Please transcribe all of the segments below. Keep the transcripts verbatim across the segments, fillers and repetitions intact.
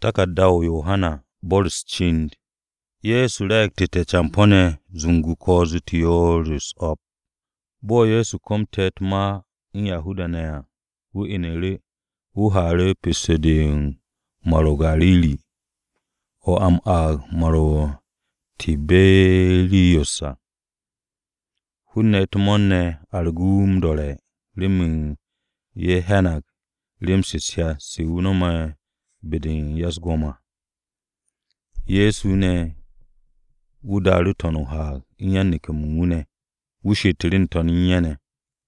Takaddawo Yohana Boris Chind. Yesu rektite champone zungu kozu tiyorus op. Bo Yesu kom tet ma in Yahuda na ya. U inere u hare pisedin maro Galili. O am a maro Tiberiosa. Hunne tumonne argum dole. Limin ye henak. Lim sisya si unoma bedin yasgoma. Yesu ne udaru tonu ha inyanike mungune. Ushitirin tonu nyene.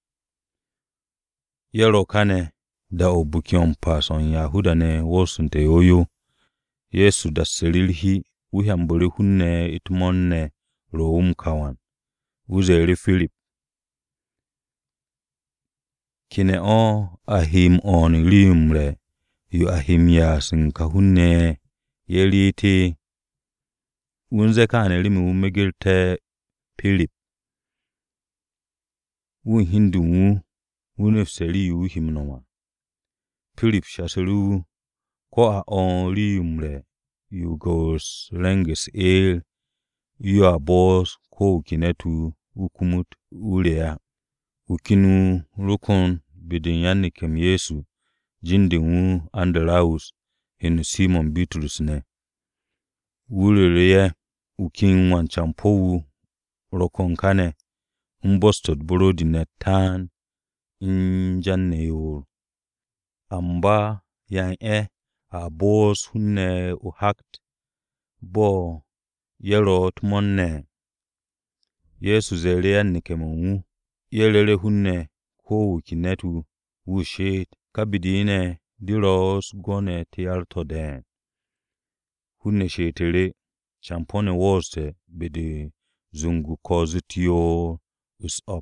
Yero kane da obukion pason Yahuda ne wosunte yoyo. Yesu da serilhi uhamburi hunne itmonne roum kawan. Uzeri Philip. Kine o ahim on limre. Yu ahim yasin kahunne yeliti. Unze kane limi umegilte Philip. Un hindu u unefseli u himnoma. Philip shaselu ko a on limre. Yu gos renges el. Yu a boss ko ukinetu ukumut ulea. Ukinu rukon bidin yannikem Yesu. Jindi u Andalaus hinu Simon Bitrus ne. Uleleye ukin wanchampowu rokon kane. Umbostot brodi netan injanne yor. Amba yang e a boss hunne uhakt. Bo yero tmonne. Yesu zele yannikemu. Yelele hunne ko ukinetu ushet. Kabidine diros gone tialto den. Hunne shetere champone wose bede zungu kozu tiyo us up.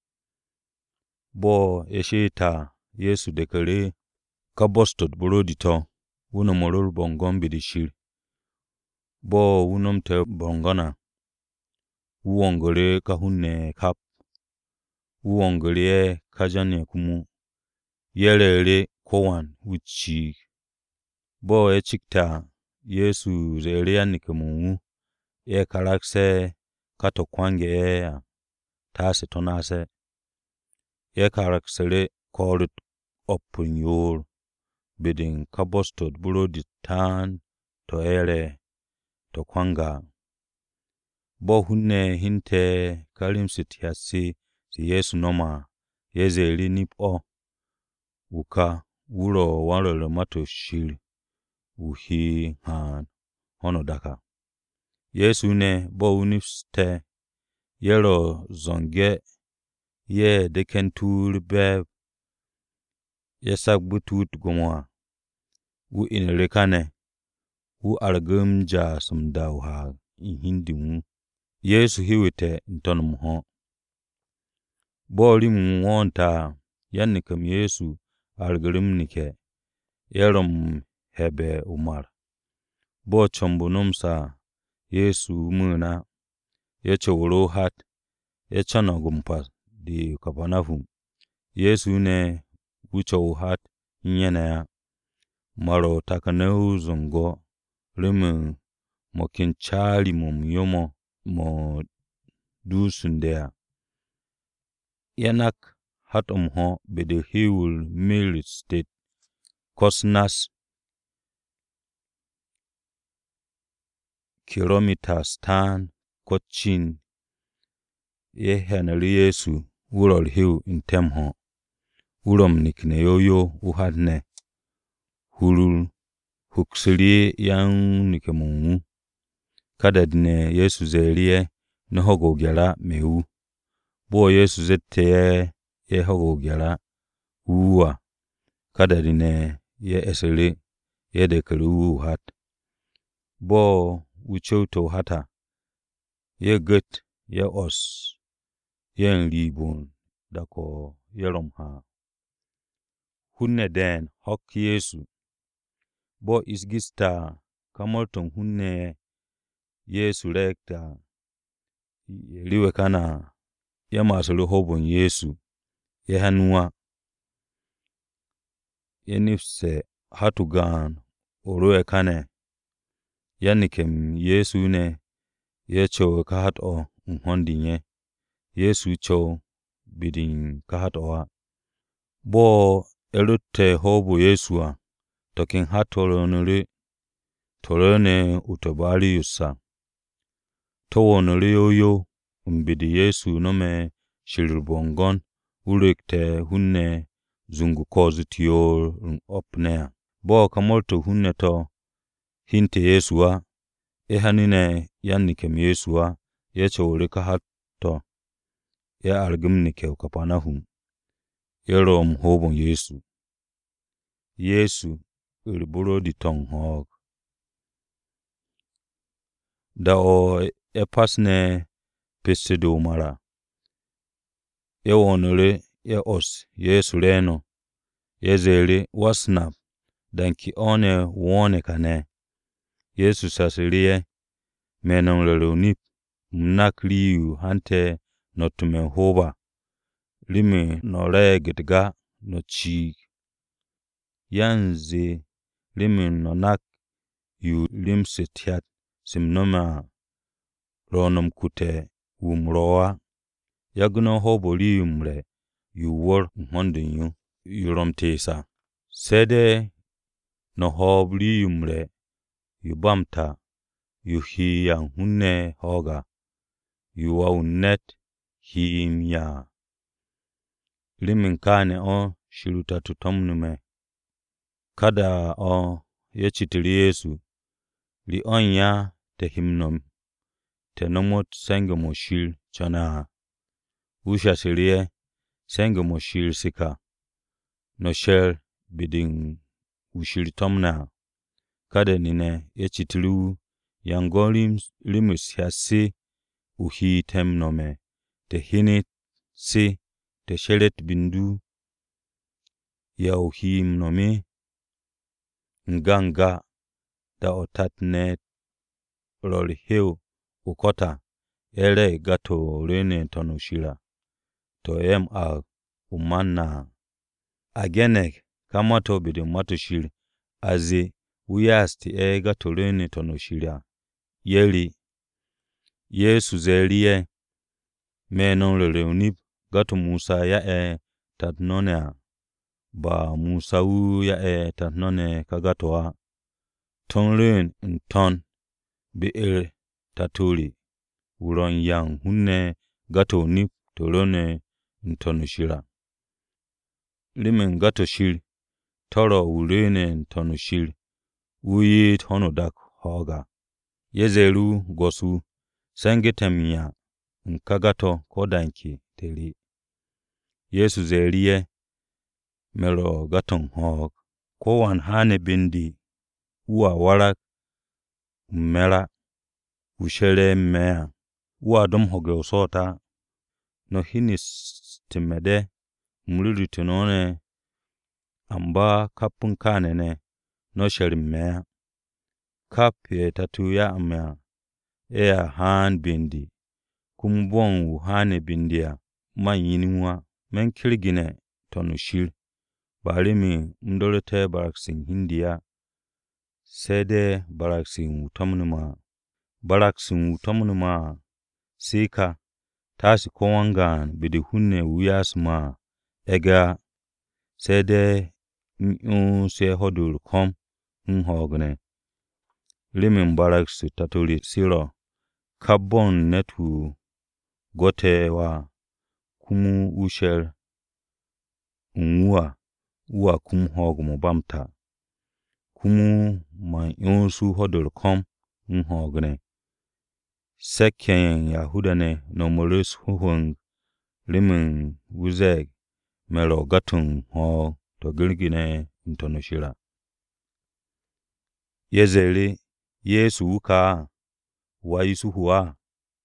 Bo esheta Yesu dekare kabostot burodito unomorol bongon bede shir. Bo unomte bongona uongole kahunne kap. Uongole kajane kumu. Yelele kowan uchi. Bo echikta Yesu zele yannikemu. E karakse kato kwange e tase tonase. E karaksele korut opun yor. Bidin kabostot burodi tan to ere to kwanga. Bo hunne hinte kalim sitiasi si Yesu noma. Yezeli nip o. Uka uro warele mato shil. Uhi han hono daka. Yesu ne bo unifste. Yero zonge. Ye dekentul bev. Yesak butut gomwa. U inerekane. U argum ja sumdawha inhindimu. Yesu hiwite intonumho. Bo limu wonta yannikem Yesu argum nike. Yerom hebe umar. Bo chombunumsa Yesu umuna. Yeche wuro hat. Yeche nagumpa di kapanafum. Yesu ne ucho hat nyene ya. Maro takaneu zongo. Limu mokinchali mumyomo mo dusundea. Yanak hat umho bede hiwul mill state. Kosnas kilometers tan kochin. Ye henali Yesu urol hiu intemho. Urom nikne yoyo uhadne. Hulul huksili yang nikemu. Kadadine Yesu zeliye nohogo gyala meu. Bo Yesu zette ye hogo gyala uwa. Kadadine ye eseli ye dekali uhat. Bo uchauto hata. Ye gut ye os. Ye nlibun dako yeromha. Hunne den hok Yesu. Bo isgista kamolton hunne Yesu rekta. Liwe kana ye masulu hobon Yesu. Ye hanua. Ye nifse hatugan oro ekane yanikem Yesu ne yecho kahat o nhondinye Yesu cho bidin kahat owa bo elute hobo Yesua tokin hatoronuri torone utobali yusa towonuri yoyo umbidi Yesu nome shilbongon urekte hunne zungu kozitiyo opnea bo kamolto hunne to hinte Yesua ehanine yannikem Yesua yecho urika hatto ya argimnike kapanahum yerom hobon Yesu Yesu ilburo di tong hog da o epasne pesido mara ewonore ye os Yesu reno yezeli wasnap danki one wone kane Yesu sasirie menon lelonip mnakliu hante notume hoba limi nore gitga no chi yanzi limi nonak yu limsitiat simnoma ronom kute umroa yagno hobo liumre yu wor nhondin yu yurom tesa sede no hob liumre yu bamta yu hiyan hunne hoga yu waunet himya limin kane o shiruta tutomnume kada o yechitiri Yesu li onya te himnom te nomot senge moshil chana usha sirie senge moshil sika no shel bidin ushil tomna kada nine yechitiru yangolim limus yasi uhi temnome te hinit si te shelet bindu ya uhi mnomi nganga da otatne roli heu ukota ele gato rene tonushira to em a umanna agene kamato bidin matushir azi uyasti e gato rene tonushira yeli Yesu zelie menon leleunip gato Musa ya e tatnone ba Musa u ya e tatnone kagatoa tonren nton bi el taturi uron yang hunne gato nip torone ntonushira limen gato shir toro urene ntonushir uyi tonodak hoga yezeru gosu sengetemya nkagato kodanki teli Yesu zelie melo gaton hog kowan hane bindi uwa warak mera ushere mea uwa dom hoge usota no hinis timede mlulu tinone amba kapun kanene no sheri mea kap ye tatu ya amya ea han bindi kumbon hane bindia manyininwa men kirgine tonushir balimi mdolete baraksin hindiya sede baraksin utomnuma baraksin utomnuma sika tasi kowangan bidi hunne uyasma ega sede un se hodur kom nhogne limin baraksin taturi siro carbon netu gote wa kumu ushel unwa uwa kum hog mo bamta kumu ma yonsu hodol kom nhogne sekken yahudane no moris huhung limin wuzeg melo gatun ho to gilgine ntonoshira yezeli Yesu uka wa Yesu huwa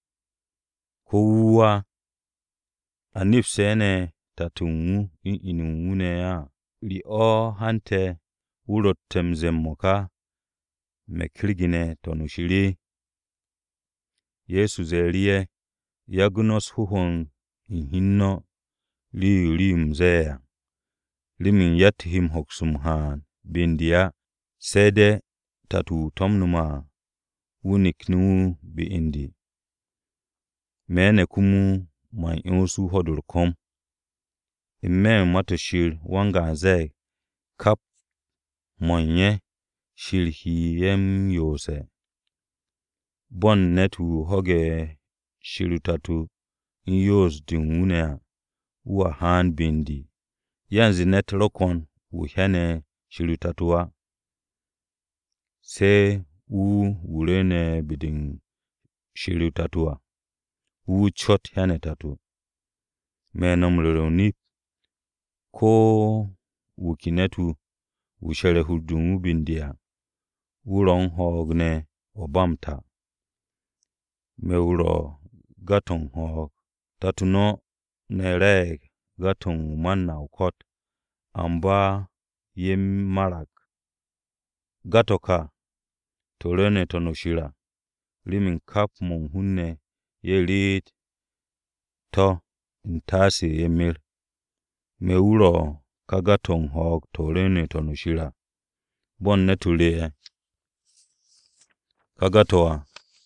kowa anifsene tatungu inunune ya li o hante urot temzemmoka mekligine tonushiri Yesu zelie yagnos huhon hinno li lim zeya limin yathim hoksumhan bindia sede tatu tomnuma wunik nu bi indi. Mene kumu man insu hodur kom. Imme matashir wanga zai kap monye shirhi yem yose. Bon netu hoge shirutatu in yos dingune uwa han bindi. Yanzi net lokon u hene shirutatua. Se u urene biding shirutatua. U chot hene tatu. Menom leloni ko ukinetu ushere hudungu bindia. Uron hogne obamta. Me uro gaton hog. Tatuno nereg gaton manna ukot. Amba yem marak. Gatoka tolene tonoshira. Limin kap mon hunne ye lit to intasi yemil. Me uro kagaton hog tolene tonoshira. Bon netule kagatoa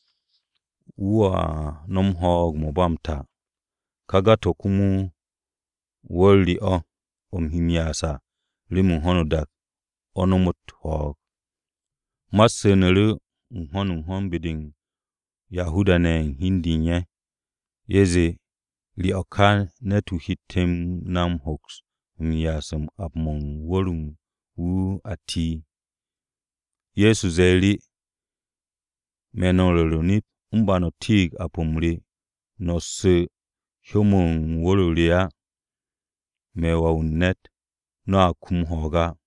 uwa nom hog mobamta. Kagato kumu woli o omhimyasa limun honodak onomut hog. Masenelu nhonu nhon biding Yahuda ne hindi nye. Yeze li okan netu hitem nam hoks miyasam apmon wolum u ati. Yesu zeli menololoni umbano tig apumri no se humon wolulia mewa unnet no akum hoga.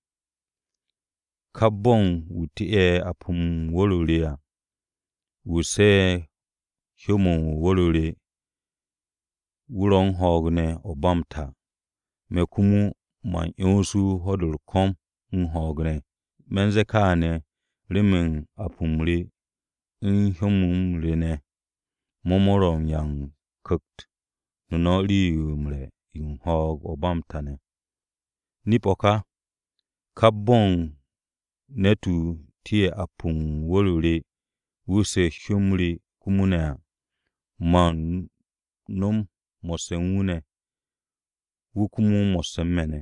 Kabon utie apum wolulia. Use humon woluli uron hogne obamta. Mekumu man insu hodur kom unhogne. Menze kane limin apumri in humum rene momorom yang kukt nunoli umre in hog obamtane. Nipoka kabon netu tie apum woluli use humri kumune man num mosengune wukumu mosemene.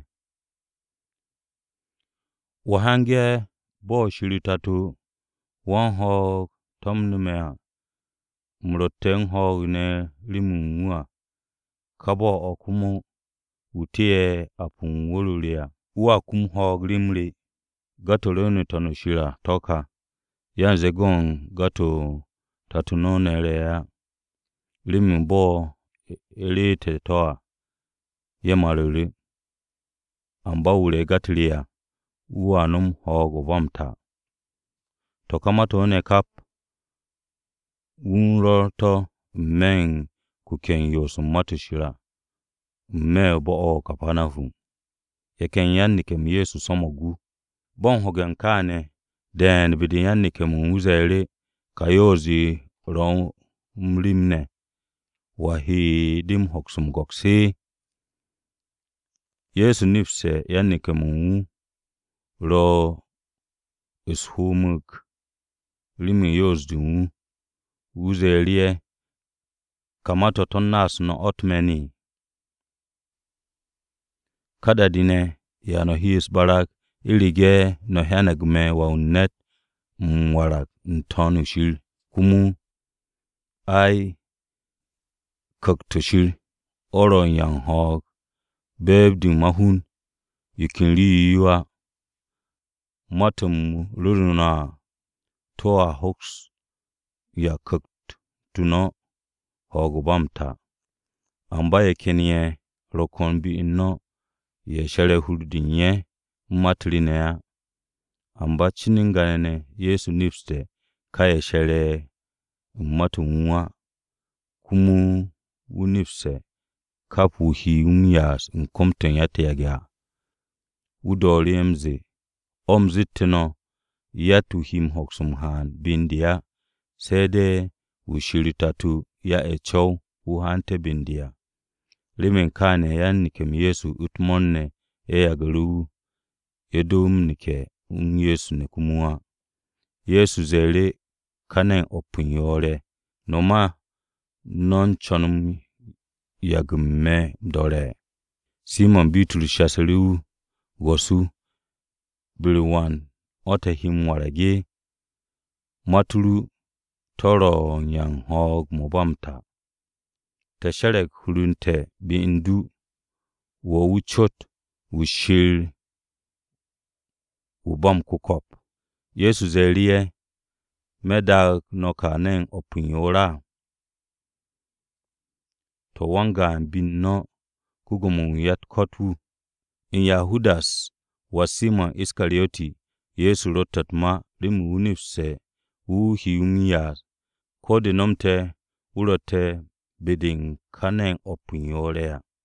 Wahange bo shiritatu wan hog tomnumea mroteng hog ne limungua. Kabo okumu utie apum wolulia. Uwa kum hog limri gato lene tonoshira toka. Yanze gon gato tatunone lea. Limin bo elite toa yemaluli. Amba ule gatilia. Uwa num hog obamta. Tokama tone kap. Unroto men kuken yosum matashira. Me bo o kapanafu. Yeken yannikem Yesu somogu. Bon hogen kane den bidin yannikem uzele kayozi ron mlimne. Wahi dim hoksum goksi. Yesu nifse yannikem u ro ishumuk. Limi yozdun uzelie kamato tonnas no otmeni. Kada dine ya no his barak ilige no hanagme wa unnet mwarak ntonu shil kumu ai kaktoshil oro yang hog beb di mahun yikinli yuwa matum luruna toa hoks ya kakt tuno hogubamta. Amba ye kenye rokon bi inno ye shere hurdinye matlinea. Amba chiningane Yesu nifste kaya shere matunwa kumu unifse kapu hi umyas nkomten yate yagya. Udoli emzi omzitino yatu him hoksum han bindia. Sede ushiritatu ya echow uhante bindia. Limen kane yan nikem Yesu utmonne e yagaru yedum nike un Yesu ne kumua. Yesu zele kanen opun yore noma non chonum yagumme dore. Simon Bitrus shasaliu gosu bilwan ota him warage maturu toro nyang hog mobamta. Ta sharek hulunte bi indu wo wuchot wushil wubam kukop. Yesu zeliye meda noka nen opun yora. To wanga bin no kugumun yat kotu in Yahudas wa Simon Iskarioti Yesu rotat ma rimu unifse u hiunya kode nomte urote bidin kanen opun yore.